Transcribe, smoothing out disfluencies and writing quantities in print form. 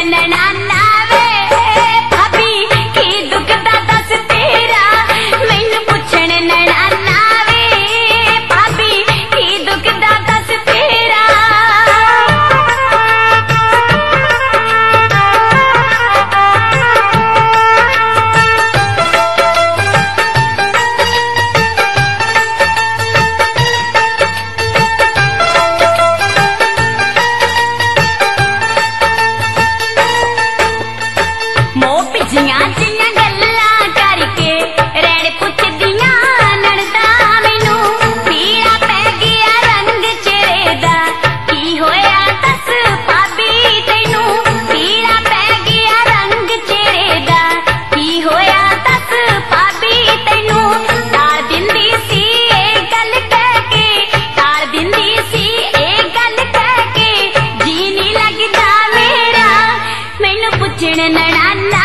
नैनाना वे भाभी की दुखदा दस तेरा मैनू पुछण नैनाना वे भाभी की दुखदा दस तेरा जियां जियां गल्लां करके रैण पुछदियां नणदा मैनू पीड़ा पै गया रंग चेहरे दा की होया दस भाभी तैनू पीड़ा पै गया रंग चेहरे दा की होया दस भाभी तैनू तार दिंदी सी ए गल कह के तार दिंदी सी ए गल कह के जी नहीं लगदा मेरा मैनू पुछण नणाना